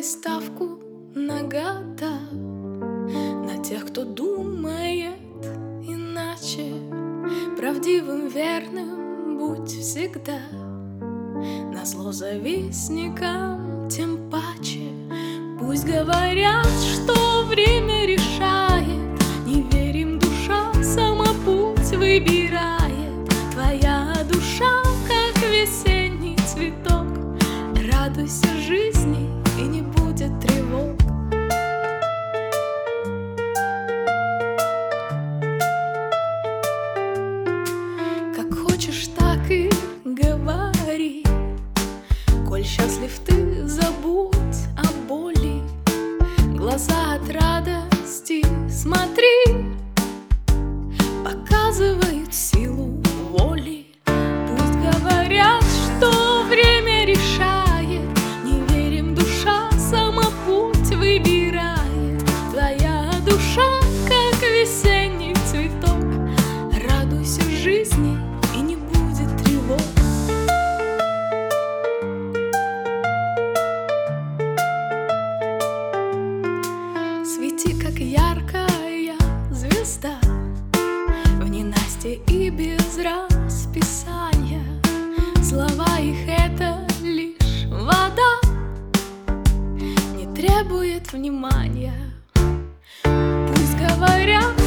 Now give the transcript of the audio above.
сделай ставку на года, на тех, кто думает иначе. Правдивым, верным будь всегда, назло завистникам тем паче. Пусть говорят, что время решает, не верим, душа сама путь выбирает. Твоя душа, как весенний цветок, радуйся жизни, и не будет тревог. Как хочешь, так и говори, коль счастлив ты, забудь о боли. Глаза от радости смотри, показывают силу воли. Пусть говорят, что время решает, не верим, душа сама путь выбирает. Твоя душа, как весенний цветок, радуйся жизни, и не будет тревог. Свети, как яркая звезда, в ненастье и без расписания. Слова их — это лишь вода, не требует внимания. Пусть говорят,